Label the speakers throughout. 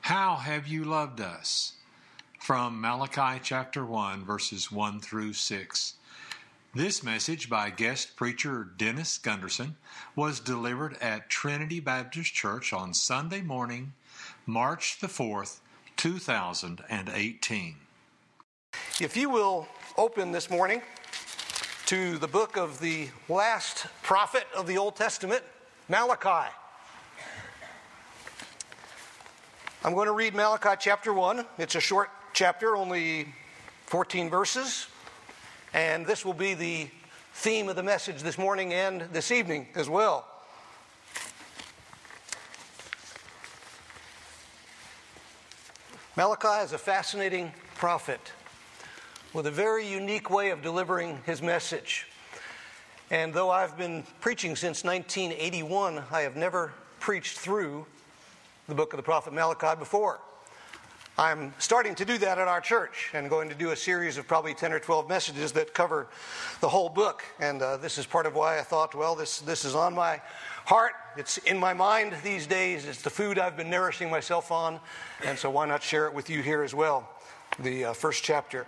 Speaker 1: How have you loved us? From Malachi chapter 1, verses 1 through 6. This message by guest preacher Dennis Gunderson was delivered at Trinity Baptist Church on Sunday morning, March the 4th, 2018.
Speaker 2: If you will open this morning to the book of the last prophet of the Old Testament, Malachi. I'm going to read Malachi chapter 1. It's a short chapter, only 14 verses. And this will be the theme of the message this morning and this evening as well. Malachi is a fascinating prophet with a very unique way of delivering his message. And though I've been preaching since 1981, I have never preached through the book of the prophet Malachi before. I'm starting to do that at our church and going to do a series of probably 10 or 12 messages that cover the whole book. And this is part of why I thought, well, this is on my heart. It's in my mind these days. It's the food I've been nourishing myself on. And so why not share it with you here as well? The first chapter.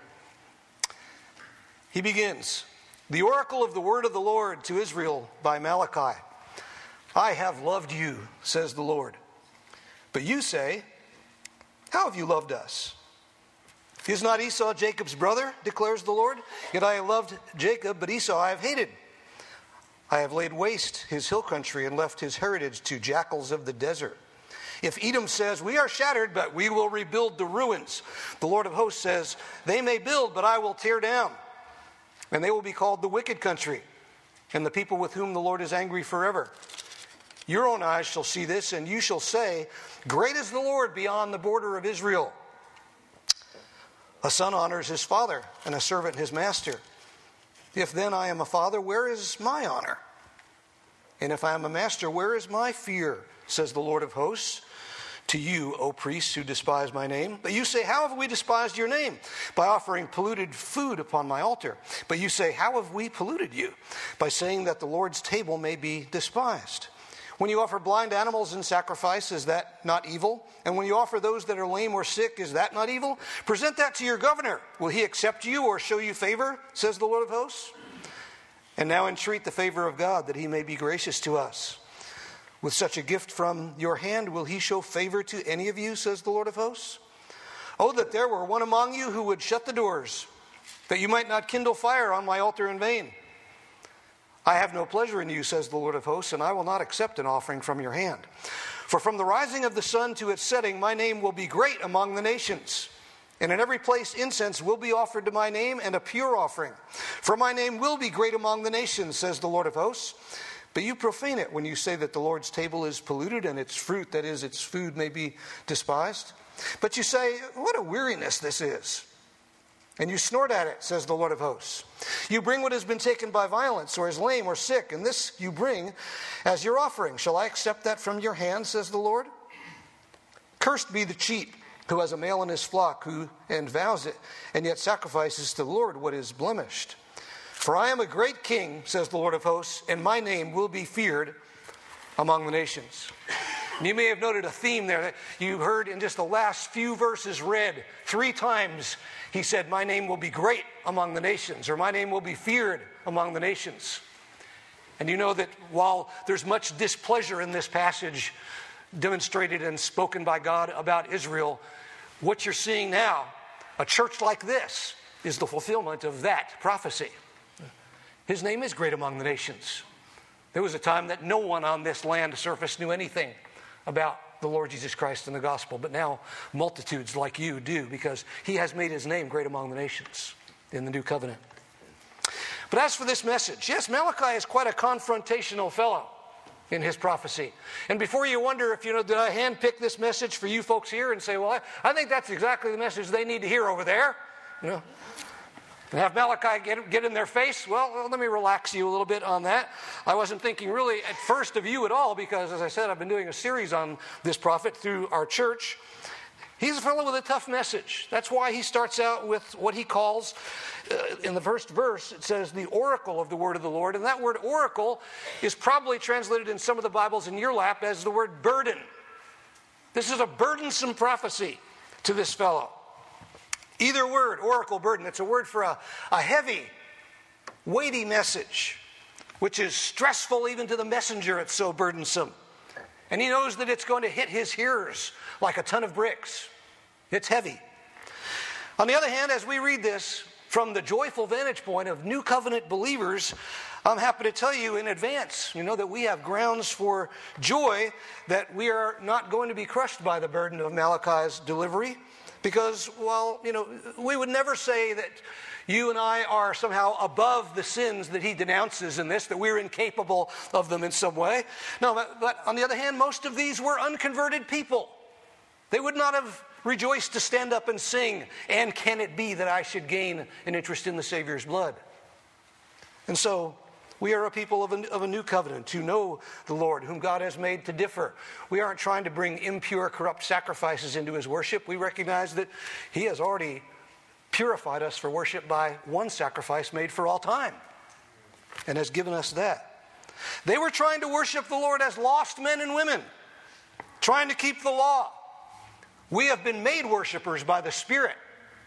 Speaker 2: He begins, "The oracle of the word of the Lord to Israel by Malachi. I have loved you, says the Lord. But you say, how have you loved us? Is not Esau Jacob's brother, declares the Lord? Yet I have loved Jacob, but Esau I have hated. I have laid waste his hill country and left his heritage to jackals of the desert. If Edom says, we are shattered, but we will rebuild the ruins, the Lord of hosts says, they may build, but I will tear down. And they will be called the wicked country, and the people with whom the Lord is angry forever. Your own eyes shall see this, and you shall say, great is the Lord beyond the border of Israel. A son honors his father, and a servant his master. If then I am a father, where is my honor? And if I am a master, where is my fear, says the Lord of hosts, to you, O priests who despise my name. But you say, how have we despised your name? By offering polluted food upon my altar. But you say, how have we polluted you? By saying that the Lord's table may be despised. When you offer blind animals in sacrifice, is that not evil? And when you offer those that are lame or sick, is that not evil? Present that to your governor. Will he accept you or show you favor, says the Lord of hosts? And now entreat the favor of God, that he may be gracious to us. With such a gift from your hand, will he show favor to any of you, says the Lord of hosts? Oh, that there were one among you who would shut the doors, that you might not kindle fire on my altar in vain. I have no pleasure in you, says the Lord of hosts, and I will not accept an offering from your hand. For from the rising of the sun to its setting, my name will be great among the nations. And in every place incense will be offered to my name, and a pure offering. For my name will be great among the nations, says the Lord of hosts. But you profane it when you say that the Lord's table is polluted, and its fruit, that is, its food, may be despised. But you say, what a weariness this is. And you snort at it, says the Lord of hosts. You bring what has been taken by violence, or is lame or sick, and this you bring as your offering. Shall I accept that from your hand, says the Lord? Cursed be the cheat who has a male in his flock, and vows it, and yet sacrifices to the Lord what is blemished. For I am a great king, says the Lord of hosts, and my name will be feared among the nations. And you may have noted a theme there that you heard in just the last few verses read. 3 times he said, my name will be great among the nations, or my name will be feared among the nations. And you know that while there's much displeasure in this passage demonstrated and spoken by God about Israel, what you're seeing now, a church like this, is the fulfillment of that prophecy. His name is great among the nations. There was a time that no one on this land surface knew anything about the Lord Jesus Christ and the gospel. But now multitudes like you do, because he has made his name great among the nations in the new covenant. But as for this message, yes, Malachi is quite a confrontational fellow in his prophecy. And before you wonder if, did I handpick this message for you folks here and say, well, I think that's exactly the message they need to hear over there. And have Malachi get in their face? Well, let me relax you a little bit on that. I wasn't thinking really at first of you at all, because, as I said, I've been doing a series on this prophet through our church. He's a fellow with a tough message. That's why he starts out with what he calls, in the first verse, it says, the oracle of the word of the Lord. And that word oracle is probably translated in some of the Bibles in your lap as the word burden. This is a burdensome prophecy to this fellow. Either word, oracle, burden, it's a word for a heavy, weighty message, which is stressful even to the messenger. It's so burdensome. And he knows that it's going to hit his hearers like a ton of bricks. It's heavy. On the other hand, as we read this from the joyful vantage point of New Covenant believers, I'm happy to tell you in advance, that we have grounds for joy that we are not going to be crushed by the burden of Malachi's delivery. Because, we would never say that you and I are somehow above the sins that he denounces in this, that we're incapable of them in some way. No, but on the other hand, most of these were unconverted people. They would not have rejoiced to stand up and sing, "And can it be that I should gain an interest in the Savior's blood?" And so, we are a people of a new covenant who know the Lord, whom God has made to differ. We aren't trying to bring impure, corrupt sacrifices into his worship. We recognize that he has already purified us for worship by one sacrifice made for all time, and has given us that. They were trying to worship the Lord as lost men and women, trying to keep the law. We have been made worshipers by the Spirit.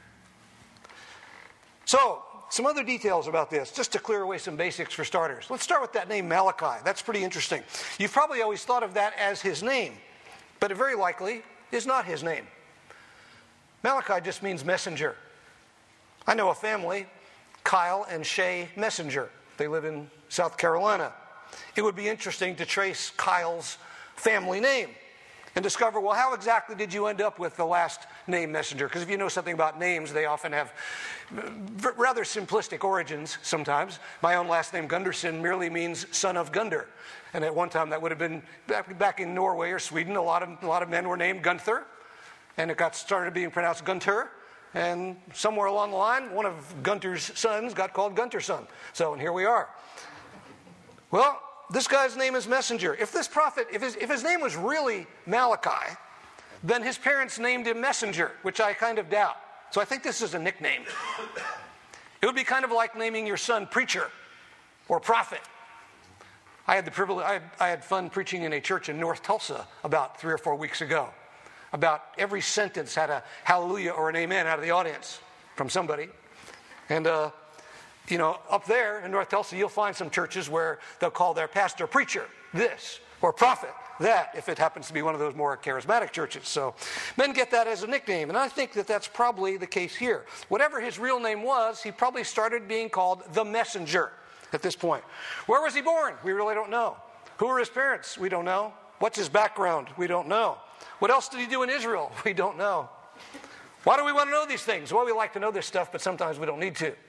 Speaker 2: So, some other details about this, just to clear away some basics for starters. Let's start with that name Malachi. That's pretty interesting. You've probably always thought of that as his name, but it very likely is not his name. Malachi just means messenger. I know a family, Kyle and Shay Messenger. They live in South Carolina. It would be interesting to trace Kyle's family name and discover, well, how exactly did you end up with the last name Messenger? Because if you know something about names, they often have rather simplistic origins sometimes. My own last name, Gunderson, merely means son of Gunder. And at one time that would have been, back in Norway or Sweden, a lot of men were named Gunther. And it started being pronounced Gunter. And somewhere along the line, one of Gunter's sons got called Gunterson. So, and here we are. Well, this guy's name is Messenger. If this prophet, if his name was really Malachi, then his parents named him Messenger, which I kind of doubt. So I think this is a nickname. It would be kind of like naming your son Preacher or Prophet. I had the privilege, I had fun preaching in a church in North Tulsa about 3 or 4 weeks ago. About every sentence had a hallelujah or an amen out of the audience from somebody. And, up there in North Tulsa, you'll find some churches where they'll call their pastor Preacher this, or Prophet that, if it happens to be one of those more charismatic churches. So men get that as a nickname, and I think that that's probably the case here. Whatever his real name was, he probably started being called the Messenger at this point. Where was he born? We really don't know. Who were his parents? We don't know. What's his background? We don't know. What else did he do in Israel? We don't know. Why do we want to know these things? Well, we like to know this stuff, but sometimes we don't need to.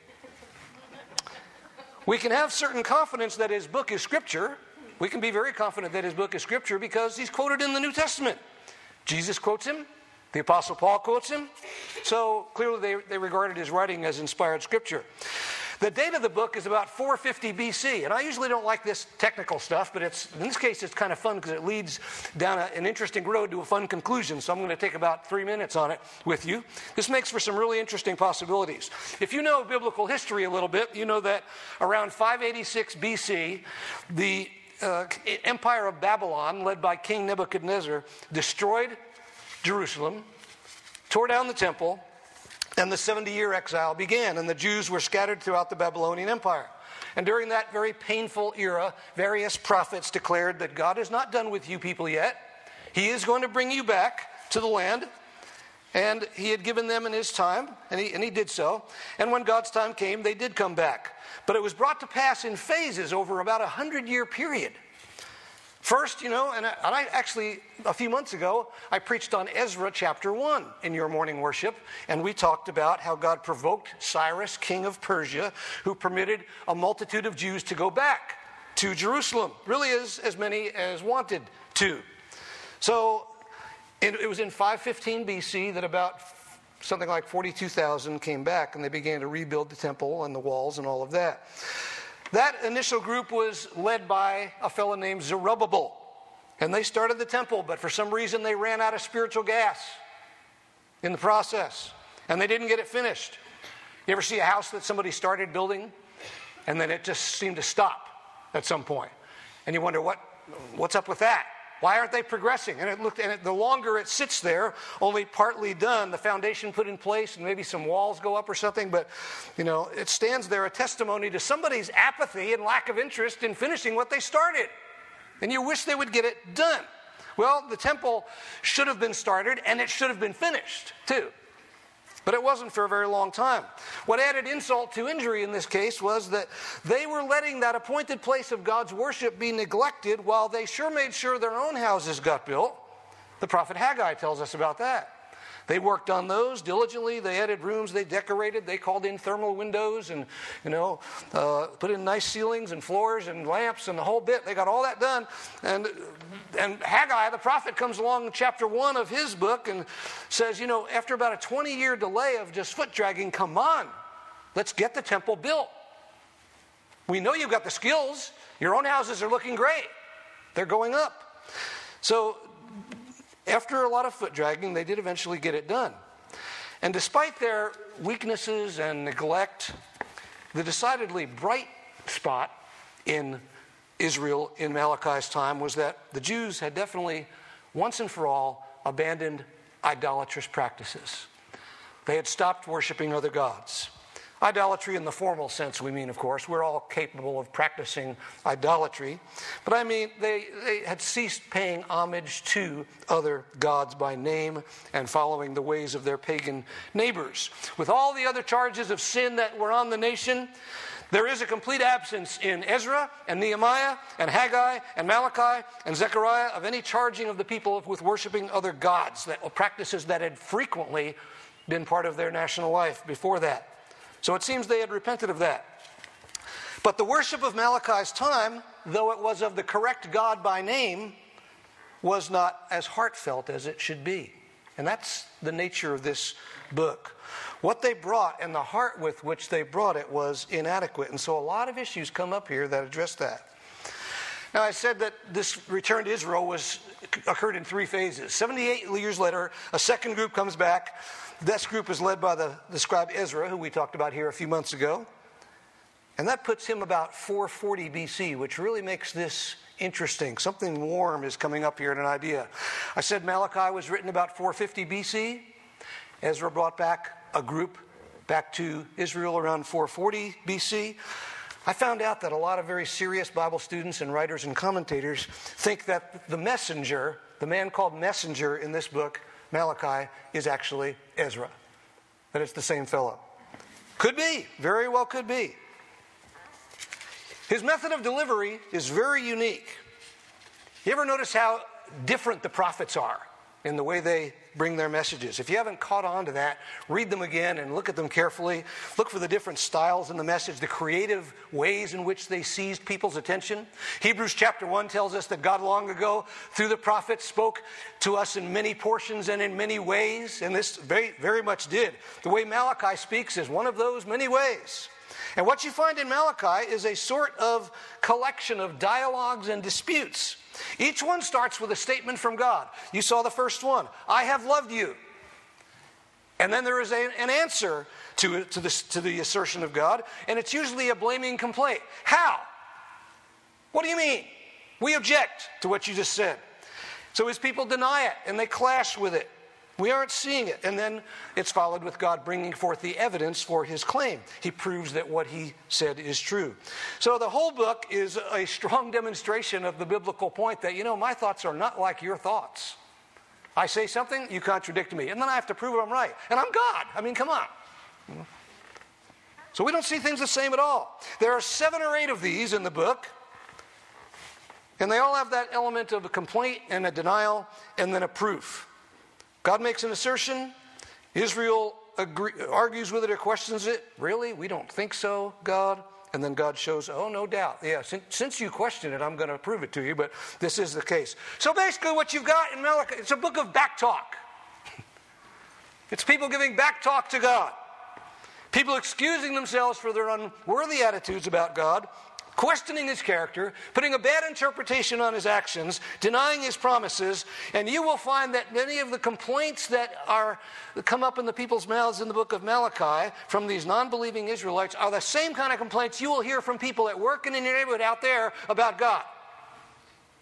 Speaker 2: We can have certain confidence that his book is Scripture. We can be very confident that his book is Scripture because he's quoted in the New Testament. Jesus quotes him. The Apostle Paul quotes him. So clearly they regarded his writing as inspired Scripture. The date of the book is about 450 BC, and I usually don't like this technical stuff, but in this case it's kind of fun because it leads down an interesting road to a fun conclusion, so I'm going to take about 3 minutes on it with you. This makes for some really interesting possibilities. If you know biblical history a little bit, you know that around 586 BC, the Empire of Babylon, led by King Nebuchadnezzar, destroyed Jerusalem, tore down the temple, and the 70-year exile began, and the Jews were scattered throughout the Babylonian Empire. And during that very painful era, various prophets declared that God is not done with you people yet. He is going to bring you back to the land. And he had given them in his time, and he did so. And when God's time came, they did come back. But it was brought to pass in phases over about a 100-year period. First, and I actually, a few months ago, I preached on Ezra chapter 1 in your morning worship, and we talked about how God provoked Cyrus, king of Persia, who permitted a multitude of Jews to go back to Jerusalem, really as many as wanted to. So it was in 515 BC that about something like 42,000 came back, and they began to rebuild the temple and the walls and all of that. That initial group was led by a fellow named Zerubbabel. And they started the temple, but for some reason they ran out of spiritual gas in the process. And they didn't get it finished. You ever see a house that somebody started building, and then it just seemed to stop at some point? And you wonder, what's up with that? Why aren't they progressing? And the longer it sits there, only partly done, the foundation put in place and maybe some walls go up or something, but it stands there a testimony to somebody's apathy and lack of interest in finishing what they started. And you wish they would get it done. Well, the temple should have been started and it should have been finished too. But it wasn't for a very long time. What added insult to injury in this case was that they were letting that appointed place of God's worship be neglected while they sure made sure their own houses got built. The prophet Haggai tells us about that. They worked on those diligently. They added rooms. They decorated. They called in thermal windows and, put in nice ceilings and floors and lamps and the whole bit. They got all that done. And Haggai, the prophet, comes along in chapter 1 of his book and says, after about a 20-year delay of just foot dragging, come on, let's get the temple built. We know you've got the skills. Your own houses are looking great. They're going up. So after a lot of foot dragging, they did eventually get it done. And despite their weaknesses and neglect, the decidedly bright spot in Israel in Malachi's time was that the Jews had definitely, once and for all, abandoned idolatrous practices. They had stopped worshiping other gods. Idolatry in the formal sense, we mean, of course. We're all capable of practicing idolatry. But I mean, they had ceased paying homage to other gods by name and following the ways of their pagan neighbors. With all the other charges of sin that were on the nation, there is a complete absence in Ezra and Nehemiah and Haggai and Malachi and Zechariah of any charging of the people with worshiping other gods, practices that had frequently been part of their national life before that. So it seems they had repented of that. But the worship of Malachi's time, though it was of the correct God by name, was not as heartfelt as it should be. And that's the nature of this book. What they brought and the heart with which they brought it was inadequate. And so a lot of issues come up here that address that. Now, I said that this return to Israel occurred in 3 phases. 78 years later, a second group comes back. This group is led by the scribe Ezra, who we talked about here a few months ago. And that puts him about 440 BC, which really makes this interesting. Something warm is coming up here in an idea. I said Malachi was written about 450 BC. Ezra brought back a group back to Israel around 440 BC. I found out that a lot of very serious Bible students and writers and commentators think that the messenger, the man called messenger in this book, Malachi, is actually Ezra. That it's the same fellow. Could be. Very well could be. His method of delivery is very unique. You ever notice how different the prophets are in the way they bring their messages? If you haven't caught on to that, read them again and look at them carefully. Look for the different styles in the message, the creative ways in which they seized people's attention. Hebrews chapter 1 tells us that God long ago, through the prophets, spoke to us in many portions and in many ways. And this very, very much did. The way Malachi speaks is one of those many ways. And what you find in Malachi is a sort of collection of dialogues and disputes. Each one starts with a statement from God. You saw the first one. I have loved you. And then there is an answer to the assertion of God. And it's usually a blaming complaint. How? What do you mean? We object to what you just said. So his people deny it and they clash with it. We aren't seeing it. And then it's followed with God bringing forth the evidence for his claim. He proves that what he said is true. So the whole book is a strong demonstration of the biblical point that, my thoughts are not like your thoughts. I say something, you contradict me. And then I have to prove I'm right. And I'm God. I mean, come on. So we don't see things the same at all. There are 7 or 8 of these in the book. And they all have that element of a complaint and a denial and then a proof. God makes an assertion. Israel argues with it or questions it. Really? We don't think so, God? And then God shows, oh, no doubt. Yeah, since you question it, I'm going to prove it to you, but this is the case. So basically what you've got in Malachi, it's a book of back talk. It's people giving back talk to God. People excusing themselves for their unworthy attitudes about God, questioning his character, putting a bad interpretation on his actions, denying his promises, and you will find that many of the complaints that come up in the people's mouths in the book of Malachi from these non-believing Israelites are the same kind of complaints you will hear from people at work and in your neighborhood out there about God.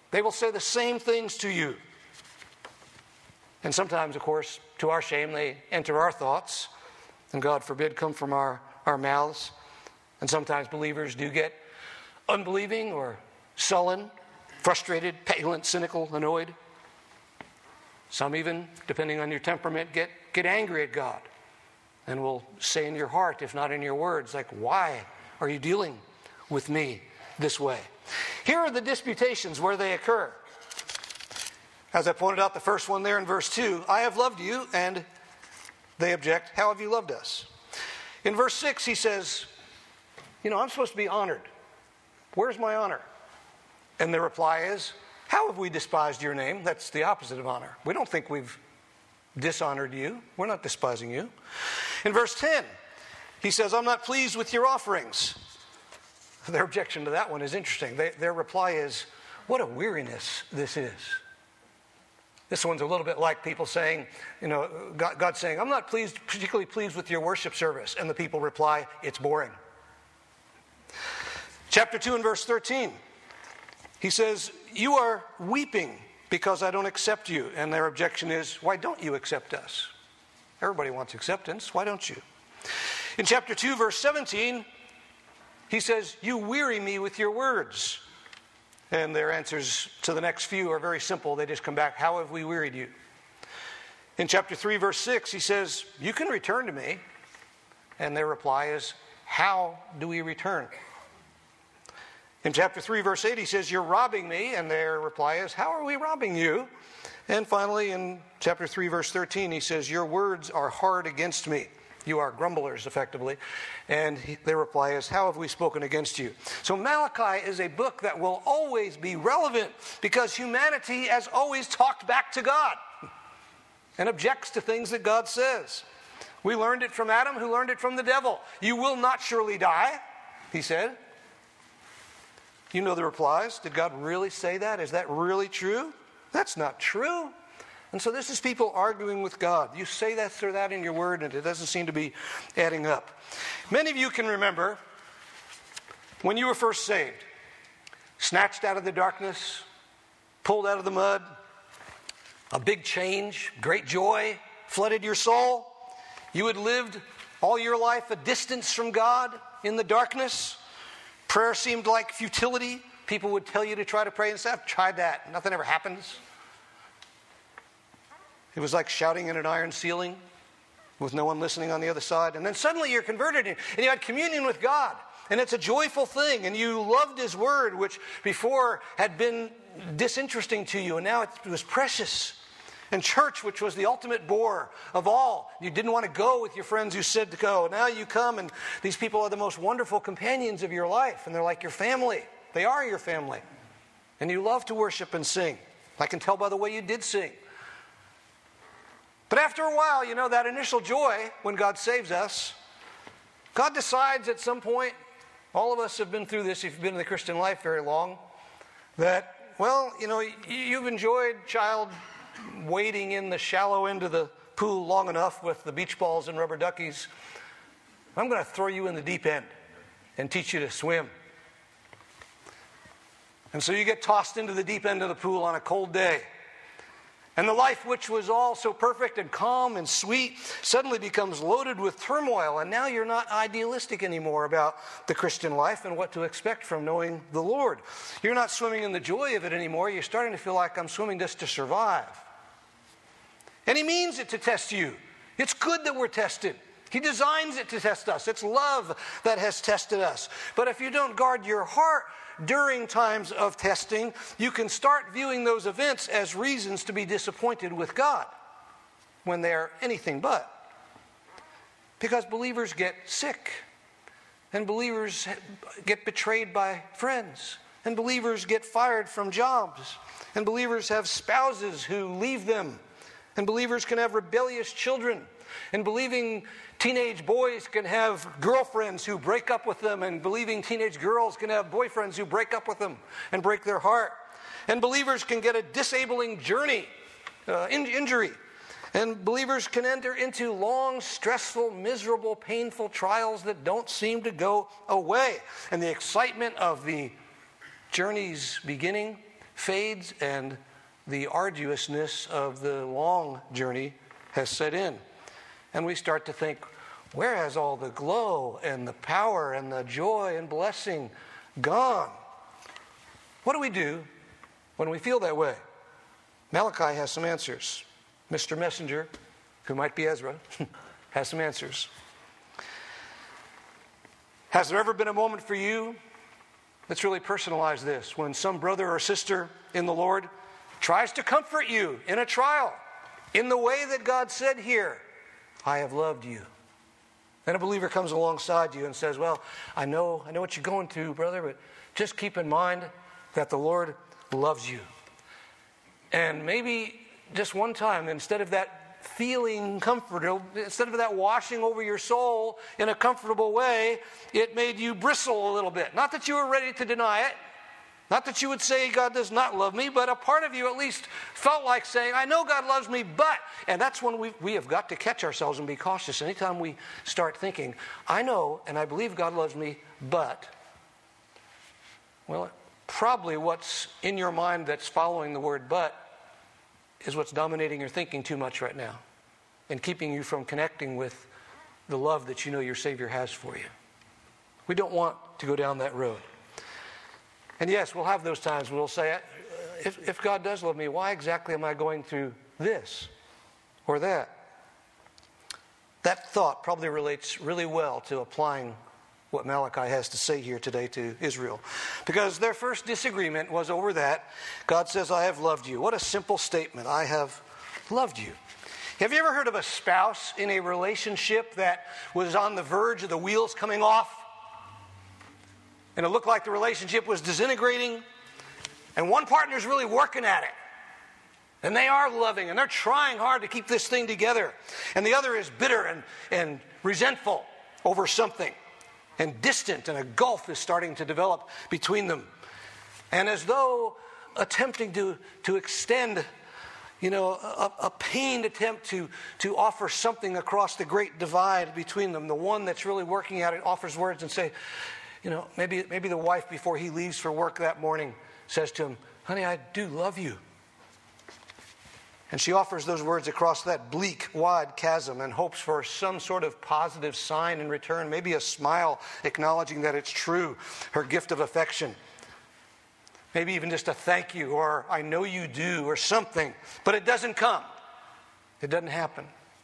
Speaker 2: They will say the same things to you. And sometimes, of course, to our shame, they enter our thoughts, and God forbid, come from our mouths. And sometimes believers do get unbelieving or sullen, frustrated, petulant, cynical, annoyed. Some even, depending on your temperament, get angry at God and will say in your heart, if not in your words, like, why are you dealing with me this way? Here are the disputations where they occur. As I pointed out, the first one there in verse 2, I have loved you, and they object, how have you loved us? In verse 6, he says, I'm supposed to be honored. Where's my honor? And the reply is, how have we despised your name? That's the opposite of honor. We don't think we've dishonored you. We're not despising you. In verse 10, he says, I'm not pleased with your offerings. Their objection to that one is interesting. Their reply is, what a weariness this is. This one's a little bit like people saying, God saying, I'm not particularly pleased with your worship service. And the people reply, it's boring. Chapter 2 and verse 13, he says, you are weeping because I don't accept you. And their objection is, why don't you accept us? Everybody wants acceptance. Why don't you? In chapter 2, verse 17, he says, you weary me with your words. And their answers to the next few are very simple. They just come back, how have we wearied you? In chapter 3, verse 6, he says, you can return to me. And their reply is, how do we return? In chapter 3, verse 8, he says, you're robbing me. And their reply is, how are we robbing you? And finally, in chapter 3, verse 13, he says, your words are hard against me. You are grumblers, effectively. And their reply is, how have we spoken against you? So Malachi is a book that will always be relevant because humanity has always talked back to God and objects to things that God says. We learned it from Adam, who learned it from the devil. You will not surely die, he said. You know the replies. Did God really say that? Is that really true? That's not true. And so this is people arguing with God. You say that or that in your word, and it doesn't seem to be adding up. Many of you can remember when you were first saved, snatched out of the darkness, pulled out of the mud, a big change, great joy flooded your soul. You had lived all your life a distance from God in the darkness. Prayer seemed like futility. People would tell you to try to pray and say, I've tried that. Nothing ever happens. It was like shouting in an iron ceiling with no one listening on the other side. And then suddenly you're converted and you had communion with God. And it's a joyful thing. And you loved His Word, which before had been disinteresting to you. And now it was precious. And church, which was the ultimate bore of all. You didn't want to go with your friends who said to go. Now you come and these people are the most wonderful companions of your life. And they're like your family. They are your family. And you love to worship and sing. I can tell by the way you did sing. But after a while, that initial joy when God saves us, God decides at some point, all of us have been through this if you've been in the Christian life very long, that, you've enjoyed, child, wading in the shallow end of the pool long enough with the beach balls and rubber duckies. I'm going to throw you in the deep end and teach you to swim. And so you get tossed into the deep end of the pool on a cold day. And the life which was all so perfect and calm and sweet suddenly becomes loaded with turmoil. And now you're not idealistic anymore about the Christian life and what to expect from knowing the Lord. You're not swimming in the joy of it anymore. You're starting to feel like I'm swimming just to survive. And He means it to test you. It's good that we're tested. He designs it to test us. It's love that has tested us. But if you don't guard your heart during times of testing, you can start viewing those events as reasons to be disappointed with God when they're anything but. Because believers get sick, and believers get betrayed by friends, and believers get fired from jobs, and believers have spouses who leave them, and believers can have rebellious children, and believing teenage boys can have girlfriends who break up with them, and believing teenage girls can have boyfriends who break up with them and break their heart. And believers can get a disabling injury. And believers can enter into long, stressful, miserable, painful trials that don't seem to go away. And the excitement of the journey's beginning fades and the arduousness of the long journey has set in. And we start to think, where has all the glow and the power and the joy and blessing gone? What do we do when we feel that way? Malachi has some answers. Mr. Messenger, who might be Ezra, has some answers. Has there ever been a moment for you? Let's really personalize this. When some brother or sister in the Lord tries to comfort you in a trial, in the way that God said here, I have loved you. Then a believer comes alongside you and says, well, I know what you're going through, brother, but just keep in mind that the Lord loves you. And maybe just one time, instead of that feeling comfortable, instead of that washing over your soul in a comfortable way, it made you bristle a little bit. Not that you were ready to deny it, not that you would say God does not love me, but a part of you at least felt like saying, I know God loves me, but, and that's when we have got to catch ourselves and be cautious. Anytime we start thinking, I know and I believe God loves me, but, well, probably what's in your mind that's following the word but is what's dominating your thinking too much right now and keeping you from connecting with the love that you know your Savior has for you. We don't want to go down that road. And yes, we'll have those times when we'll say, if God does love me, why exactly am I going through this or that? That thought probably relates really well to applying what Malachi has to say here today to Israel. Because their first disagreement was over that. God says, I have loved you. What a simple statement. I have loved you. Have you ever heard of a spouse in a relationship that was on the verge of the wheels coming off? And it looked like the relationship was disintegrating. And one partner's really working at it. And they are loving and they're trying hard to keep this thing together. And the other is bitter and resentful over something. And distant, and a gulf is starting to develop between them. And as though attempting to extend, a pained attempt to offer something across the great divide between them, the one that's really working at it offers words and say, maybe the wife, before he leaves for work that morning, says to him, honey, I do love you. And she offers those words across that bleak, wide chasm and hopes for some sort of positive sign in return, maybe a smile acknowledging that it's true, her gift of affection. Maybe even just a thank you or I know you do or something. But it doesn't come. It doesn't happen.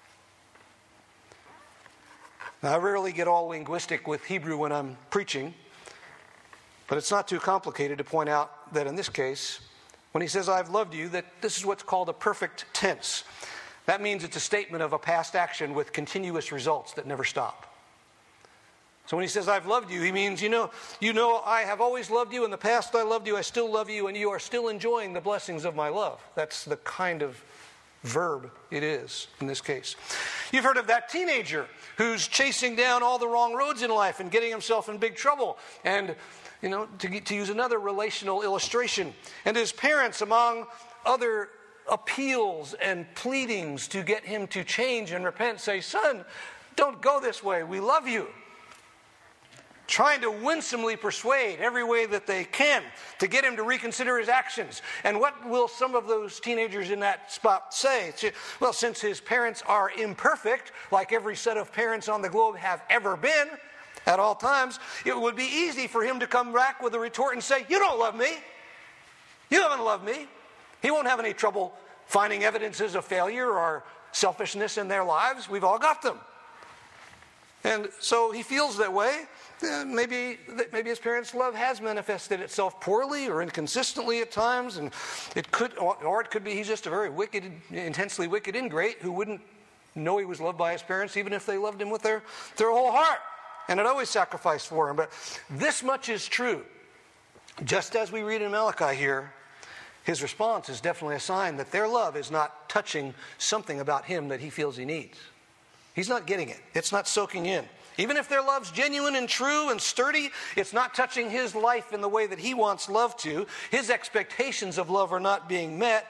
Speaker 2: Now, I rarely get all linguistic with Hebrew when I'm preaching, but it's not too complicated to point out that in this case, when he says, I've loved you, that this is what's called a perfect tense. That means it's a statement of a past action with continuous results that never stop. So when he says, I've loved you, he means, you know, I have always loved you. In the past, I loved you. I still love you. And you are still enjoying the blessings of my love. That's the kind of verb it is in this case. You've heard of that teenager who's chasing down all the wrong roads in life and getting himself in big trouble. And to use another relational illustration, and his parents, among other appeals and pleadings to get him to change and repent, say, son, don't go this way, we love you. Trying to winsomely persuade every way that they can to get him to reconsider his actions. And what will some of those teenagers in that spot say? Well, since his parents are imperfect, like every set of parents on the globe have ever been, at all times, it would be easy for him to come back with a retort and say, you don't love me. You haven't loved me. He won't have any trouble finding evidences of failure or selfishness in their lives. We've all got them. And so he feels that way. Maybe his parents' love has manifested itself poorly or inconsistently at times, and it could be he's just a very wicked, intensely wicked ingrate who wouldn't know he was loved by his parents even if they loved him with their whole heart. And it always sacrificed for him. But this much is true. Just as we read in Malachi here, his response is definitely a sign that their love is not touching something about him that he feels he needs. He's not getting it. It's not soaking in. Even if their love's genuine and true and sturdy, it's not touching his life in the way that he wants love to. His expectations of love are not being met.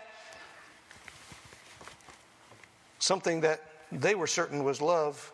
Speaker 2: Something that they were certain was love,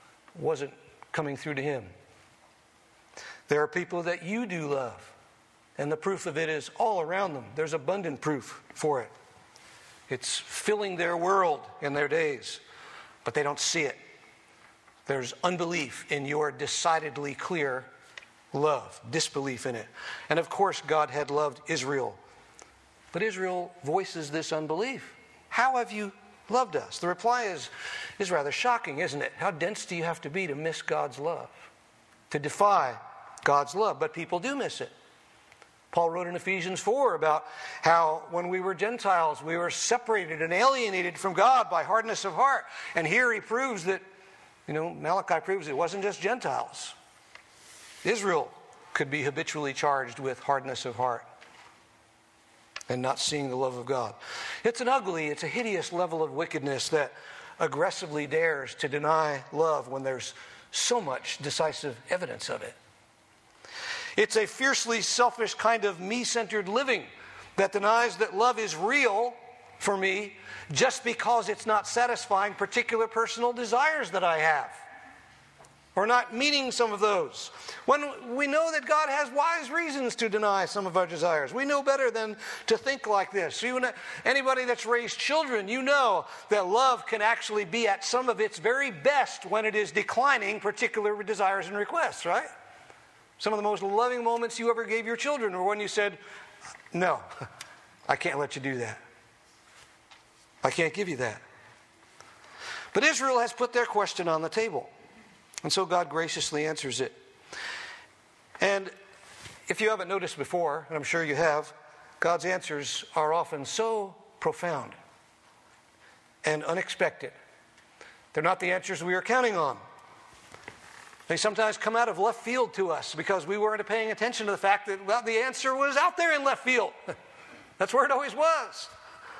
Speaker 2: wasn't coming through to him. There are people that you do love, And the proof of it is all around them. There's abundant proof for it. It's filling their world in their days, but they don't see it. There's unbelief in your decidedly clear love, disbelief in it. And of course, God had loved Israel. But Israel voices this unbelief. How have you loved us? The reply is rather shocking, isn't it? How dense do you have to be to miss God's love? To defy God's love? But people do miss it. Paul wrote in Ephesians 4 about how when we were Gentiles, we were separated and alienated from God by hardness of heart. And here he proves that, Malachi proves it wasn't just Gentiles. Israel could be habitually charged with hardness of heart and not seeing the love of God. It's a hideous level of wickedness that aggressively dares to deny love when there's so much decisive evidence of it. It's a fiercely selfish kind of me-centered living that denies that love is real for me just because it's not satisfying particular personal desires that I have, or not meeting some of those. When we know that God has wise reasons to deny some of our desires, we know better than to think like this. Anybody that's raised children, you know that love can actually be at some of its very best when it is declining particular desires and requests, right? Some of the most loving moments you ever gave your children were when you said, no, I can't let you do that. I can't give you that. But Israel has put their question on the table. And so God graciously answers it. And if you haven't noticed before, and I'm sure you have, God's answers are often so profound and unexpected. They're not the answers we are counting on. They sometimes come out of left field to us because we weren't paying attention to the fact that, the answer was out there in left field. That's where it always was.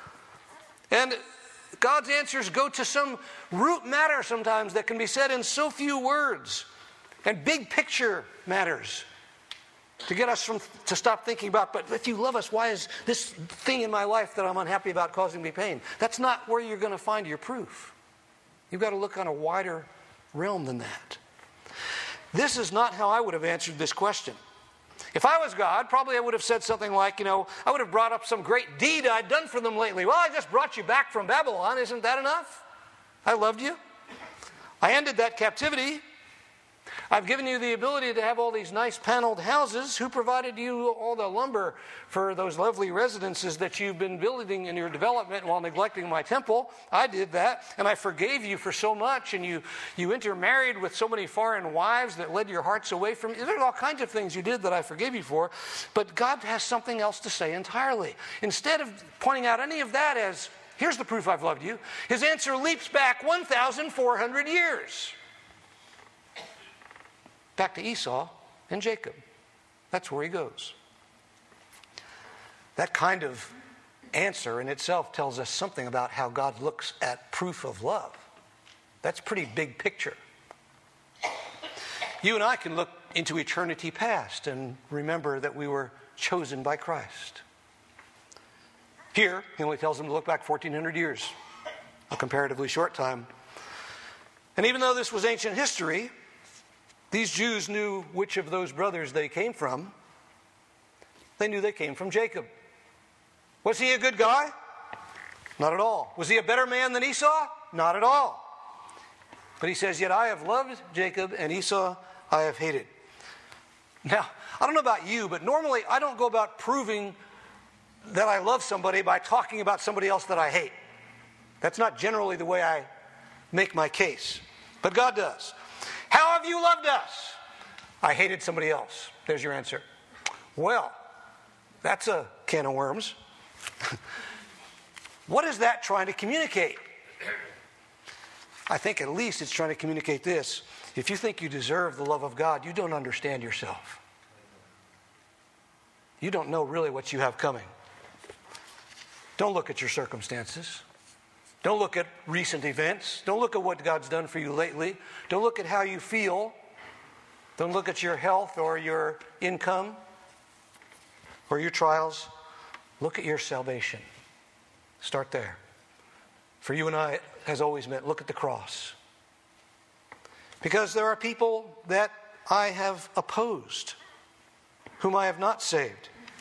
Speaker 2: And God's answers go to some root matter sometimes that can be said in so few words. And big picture matters to get us to stop thinking about, but if you love us, why is this thing in my life that I'm unhappy about causing me pain? That's not where you're going to find your proof. You've got to look on a wider realm than that. This is not how I would have answered this question. If I was God, probably I would have said something like, I would have brought up some great deed I'd done for them lately. Well, I just brought you back from Babylon. Isn't that enough? I loved you. I ended that captivity. I've given you the ability to have all these nice paneled houses. Who provided you all the lumber for those lovely residences that you've been building in your development while neglecting my temple? I did that, and I forgave you for so much, and you intermarried with so many foreign wives that led your hearts away from me. There's all kinds of things you did that I forgave you for, but God has something else to say entirely. Instead of pointing out any of that as, here's the proof I've loved you, his answer leaps back 1,400 years. Back to Esau and Jacob. That's where he goes. That kind of answer in itself tells us something about how God looks at proof of love. That's pretty big picture. You and I can look into eternity past and remember that we were chosen by Christ. Here, he only tells them to look back 1,400 years, a comparatively short time. And even though this was ancient history, these Jews knew which of those brothers they came from. They knew they came from Jacob. Was he a good guy? Not at all. Was he a better man than Esau? Not at all. But he says, yet I have loved Jacob and Esau I have hated. Now, I don't know about you, but normally I don't go about proving that I love somebody by talking about somebody else that I hate. That's not generally the way I make my case. But God does. How have you loved us? I hated somebody else. There's your answer. Well, that's a can of worms. What is that trying to communicate? I think at least it's trying to communicate this. If you think you deserve the love of God, you don't understand yourself. You don't know really what you have coming. Don't look at your circumstances. Don't look at recent events. Don't look at what God's done for you lately. Don't look at how you feel. Don't look at your health or your income or your trials. Look at your salvation. Start there. For you and I, it has always meant look at the cross. Because there are people that I have opposed, whom I have not saved.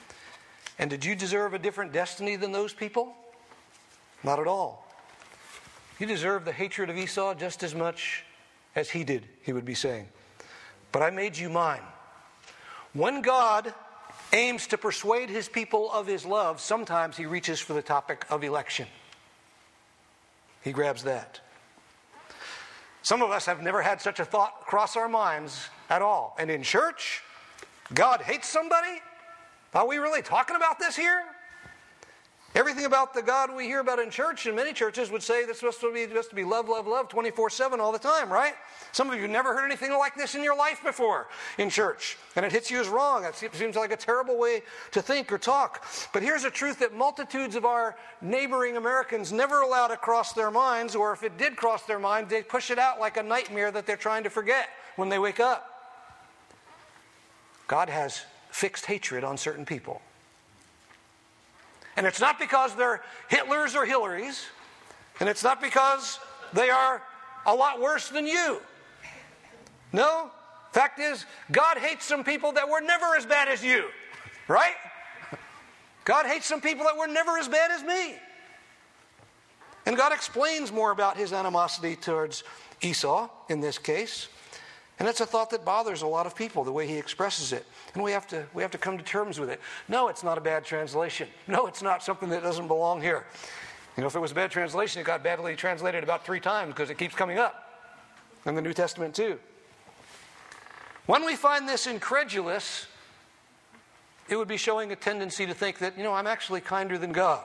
Speaker 2: And did you deserve a different destiny than those people? Not at all. You deserve the hatred of Esau just as much as he did, he would be saying. But I made you mine. When God aims to persuade his people of his love, sometimes he reaches for the topic of election. He grabs that. Some of us have never had such a thought cross our minds at all. And in church, God hates somebody? Are we really talking about this here? Everything about the God we hear about in church, and many churches would say that's supposed to be love, love, love 24/7 all the time, right? Some of you have never heard anything like this in your life before in church, and it hits you as wrong. It seems like a terrible way to think or talk. But here's a truth that multitudes of our neighboring Americans never allow to cross their minds, or if it did cross their mind, they push it out like a nightmare that they're trying to forget when they wake up. God has fixed hatred on certain people. And it's not because they're Hitlers or Hillarys, and it's not because they are a lot worse than you. No, fact is, God hates some people that were never as bad as you, right? God hates some people that were never as bad as me. And God explains more about his animosity towards Esau in this case. And it's a thought that bothers a lot of people, the way he expresses it. And we have to come to terms with it. No, it's not a bad translation. No, it's not something that doesn't belong here. You know, if it was a bad translation, it got badly translated about 3 times because it keeps coming up in the New Testament too. When we find this incredulous, it would be showing a tendency to think that, I'm actually kinder than God.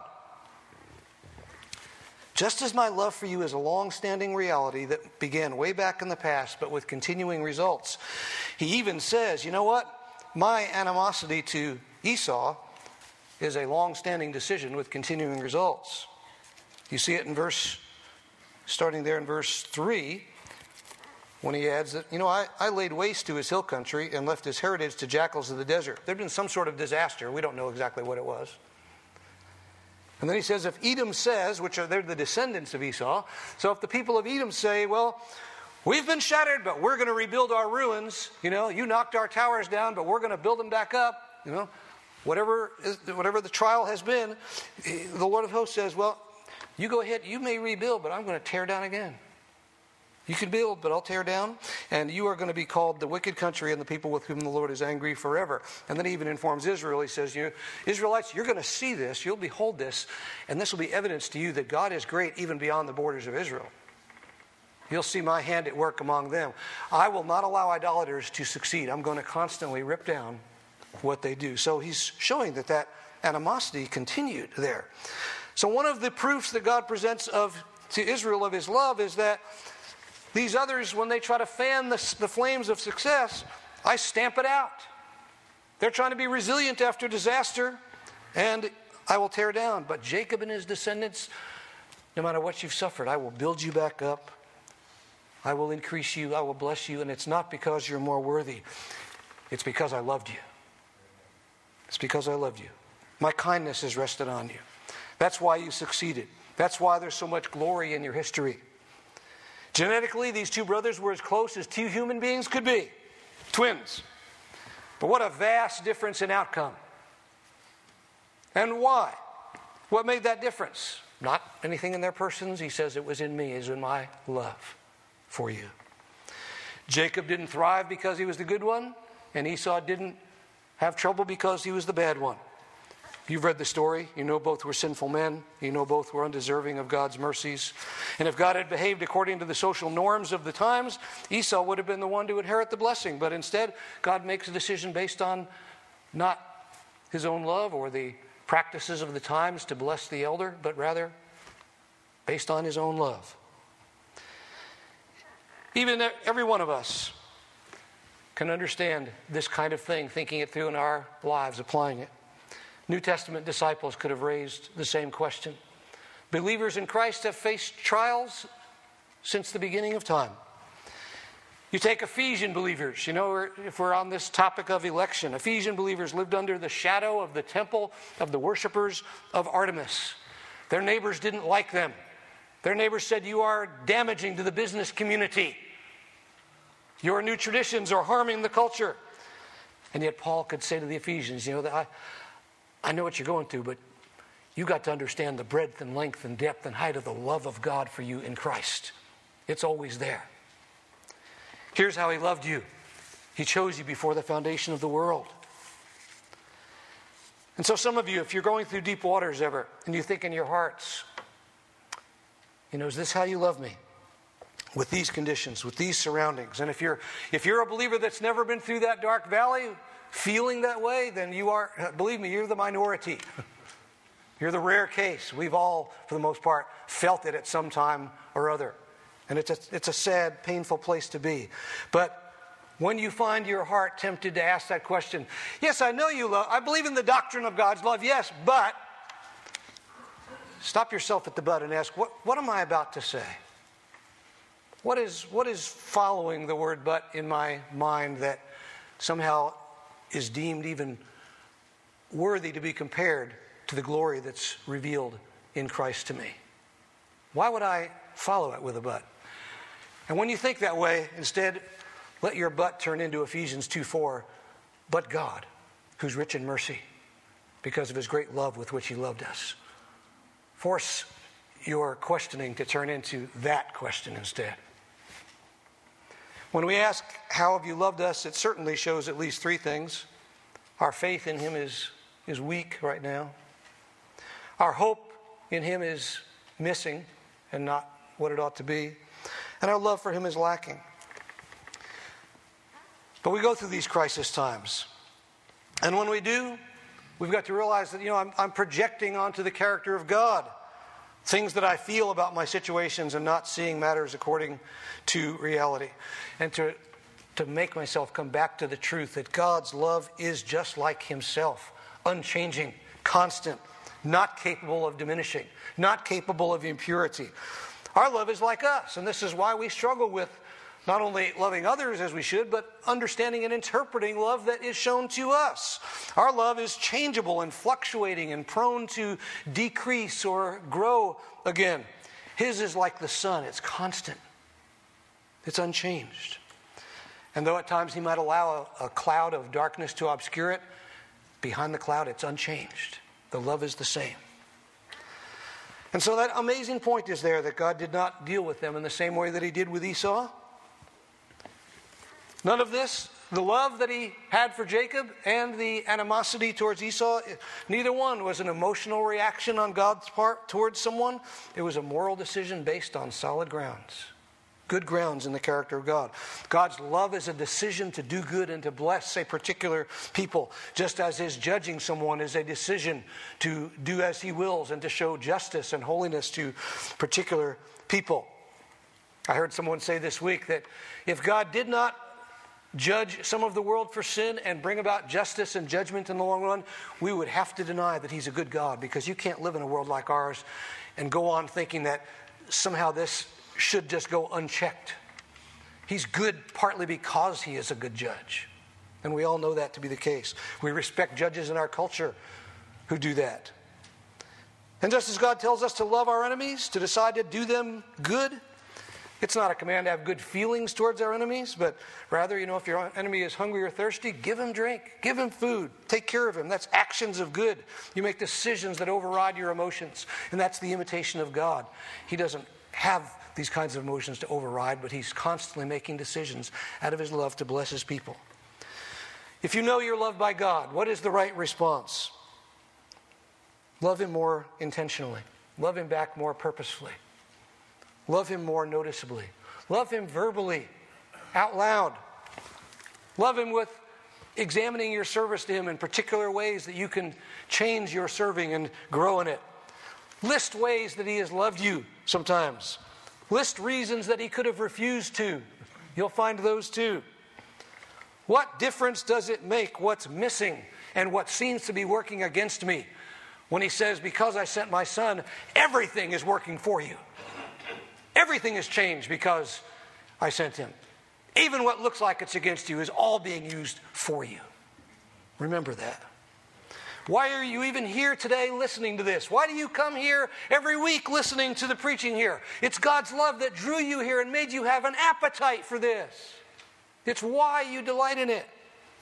Speaker 2: Just as my love for you is a long-standing reality that began way back in the past, but with continuing results. He even says, you know what? My animosity to Esau is a long-standing decision with continuing results. You see it starting there in verse 3, when he adds that, I laid waste to his hill country and left his heritage to jackals of the desert. There had been some sort of disaster. We don't know exactly what it was. And then he says, if Edom says, they're the descendants of Esau, so if the people of Edom say, well, we've been shattered, but we're going to rebuild our ruins, you knocked our towers down, but we're going to build them back up, whatever the trial has been, the Lord of hosts says, well, you go ahead, you may rebuild, but I'm going to tear down again. You can build, but I'll tear down, and you are going to be called the wicked country and the people with whom the Lord is angry forever. And then he even informs Israel, he says, Israelites, you're going to see this, you'll behold this, and this will be evidence to you that God is great even beyond the borders of Israel. You'll see my hand at work among them. I will not allow idolaters to succeed. I'm going to constantly rip down what they do. So he's showing that animosity continued there. So one of the proofs that God presents to Israel of his love is that these others, when they try to fan the flames of success, I stamp it out. They're trying to be resilient after disaster, and I will tear down. But Jacob and his descendants, no matter what you've suffered, I will build you back up. I will increase you. I will bless you. And it's not because you're more worthy. It's because I loved you. It's because I loved you. My kindness has rested on you. That's why you succeeded. That's why there's so much glory in your history. Genetically, these two brothers were as close as 2 human beings could be. Twins. But what a vast difference in outcome. And why? What made that difference? Not anything in their persons. He says it was in me, it was in my love for you. Jacob didn't thrive because he was the good one, and Esau didn't have trouble because he was the bad one. You've read the story. You know both were sinful men. You know both were undeserving of God's mercies. And if God had behaved according to the social norms of the times, Esau would have been the one to inherit the blessing. But instead, God makes a decision based on not his own love or the practices of the times to bless the elder, but rather based on his own love. Even every one of us can understand this kind of thing, thinking it through in our lives, applying it. New Testament disciples could have raised the same question. Believers in Christ have faced trials since the beginning of time. You take Ephesian believers, if we're on this topic of election, Ephesian believers lived under the shadow of the temple of the worshipers of Artemis. Their neighbors didn't like them. Their neighbors said, you are damaging to the business community. Your new traditions are harming the culture. And yet Paul could say to the Ephesians, I know what you're going through, but you got to understand the breadth and length and depth and height of the love of God for you in Christ. It's always there. Here's how he loved you. He chose you before the foundation of the world. And so some of you, if you're going through deep waters ever, and you think in your hearts, is this how you love me? With these conditions, with these surroundings. And if you're a believer that's never been through that dark valley, feeling that way, then you are, believe me, you're the minority. You're the rare case. We've all, for the most part, felt it at some time or other. And it's a sad, painful place to be. But when you find your heart tempted to ask that question, yes, I know you love, I believe in the doctrine of God's love, yes, but stop yourself at the but and ask, what am I about to say? What is following the word but in my mind that somehow is deemed even worthy to be compared to the glory that's revealed in Christ to me? Why would I follow it with a but? And when you think that way, instead, let your but turn into Ephesians 2:4. But God, who's rich in mercy, because of his great love with which he loved us. Force your questioning to turn into that question instead. When we ask, how have you loved us? It certainly shows at least three things. Our faith in him is weak right now. Our hope in him is missing and not what it ought to be. And our love for him is lacking. But we go through these crisis times. And when we do, we've got to realize that, I'm projecting onto the character of God things that I feel about my situations and not seeing matters according to reality. And to make myself come back to the truth that God's love is just like himself, unchanging, constant, not capable of diminishing, not capable of impurity. Our love is like us, and this is why we struggle with not only loving others as we should, but understanding and interpreting love that is shown to us. Our love is changeable and fluctuating and prone to decrease or grow again. His is like the sun. It's constant. It's unchanged. And though at times he might allow a cloud of darkness to obscure it, behind the cloud it's unchanged. The love is the same. And so that amazing point is there that God did not deal with them in the same way that he did with Esau. None of this, the love that he had for Jacob and the animosity towards Esau, neither one was an emotional reaction on God's part towards someone. It was a moral decision based on solid grounds. Good grounds in the character of God. God's love is a decision to do good and to bless a particular people, just as his judging someone is a decision to do as he wills and to show justice and holiness to particular people. I heard someone say this week that if God did not judge some of the world for sin and bring about justice and judgment in the long run, we would have to deny that he's a good God, because you can't live in a world like ours and go on thinking that somehow this should just go unchecked. He's good partly because he is a good judge. And we all know that to be the case. We respect judges in our culture who do that. And just as God tells us to love our enemies, to decide to do them good, it's not a command to have good feelings towards our enemies, but rather, if your enemy is hungry or thirsty, give him drink, give him food, take care of him. That's actions of good. You make decisions that override your emotions, and that's the imitation of God. He doesn't have these kinds of emotions to override, but he's constantly making decisions out of his love to bless his people. If you know you're loved by God, what is the right response? Love him more intentionally. Love him back more purposefully. Love him more noticeably. Love him verbally, out loud. Love him with examining your service to him in particular ways that you can change your serving and grow in it. List ways that he has loved you sometimes. List reasons that he could have refused to. You'll find those too. What difference does it make what's missing and what seems to be working against me when he says, because I sent my son, everything is working for you? Everything has changed because I sent him. Even what looks like it's against you is all being used for you. Remember that. Why are you even here today listening to this? Why do you come here every week listening to the preaching here? It's God's love that drew you here and made you have an appetite for this. It's why you delight in it.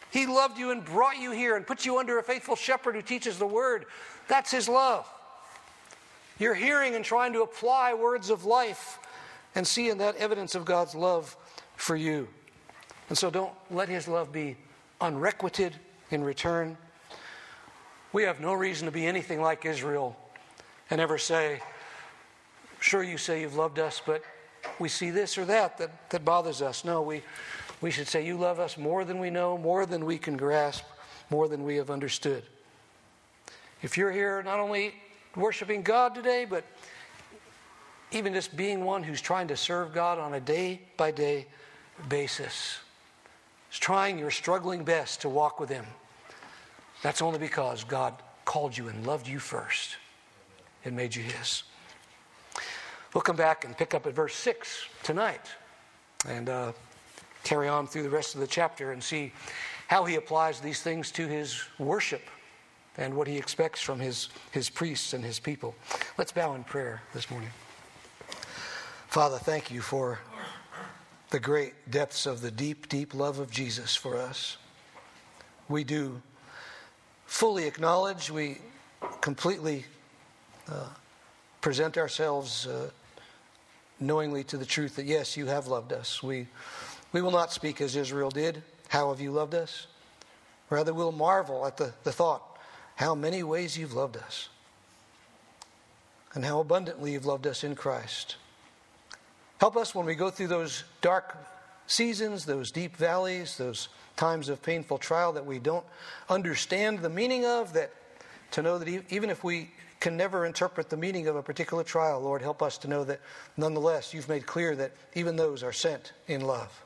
Speaker 2: He loved you and brought you here and put you under a faithful shepherd who teaches the word. That's his love. You're hearing and trying to apply words of life and seeing that evidence of God's love for you. And so don't let his love be unrequited in return. We have no reason to be anything like Israel and ever say, sure, you say you've loved us, but we see this or that bothers us. No, we should say, you love us more than we know, more than we can grasp, more than we have understood. If you're here not only worshiping God today, but even just being one who's trying to serve God on a day-by-day basis, is trying your struggling best to walk with him, that's only because God called you and loved you first and made you his. We'll come back and pick up at verse 6 tonight and carry on through the rest of the chapter and see how he applies these things to his worship and what he expects from his priests and his people. Let's bow in prayer this morning. Father, thank you for the great depths of the deep, deep love of Jesus for us. We do fully acknowledge, we completely present ourselves knowingly to the truth that yes, you have loved us. We will not speak as Israel did, how have you loved us? Rather, we'll marvel at the thought, how many ways you've loved us. And how abundantly you've loved us in Christ. Help us when we go through those dark seasons, those deep valleys, those times of painful trial that we don't understand the meaning of, that to know that even if we can never interpret the meaning of a particular trial, Lord, help us to know that nonetheless you've made clear that even those are sent in love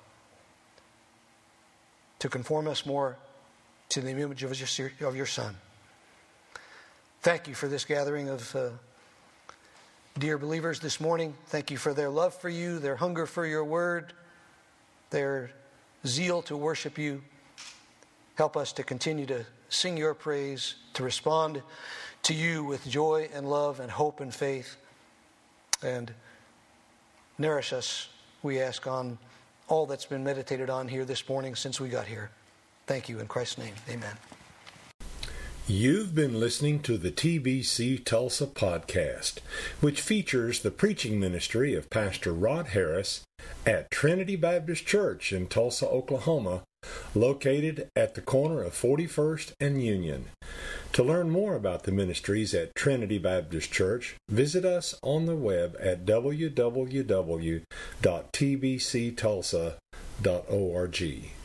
Speaker 2: to conform us more to the image of your Son. Thank you for this gathering of dear believers this morning. Thank you for their love for you, their hunger for your word, their zeal to worship you. Help us to continue to sing your praise, to respond to you with joy and love and hope and faith. And nourish us, we ask, on all that's been meditated on here this morning since we got here. Thank you in Christ's name. Amen.
Speaker 3: You've been listening to the TBC Tulsa podcast, which features the preaching ministry of Pastor Rod Harris at Trinity Baptist Church in Tulsa, Oklahoma, located at the corner of 41st and Union. To learn more about the ministries at Trinity Baptist Church, visit us on the web at www.tbctulsa.org.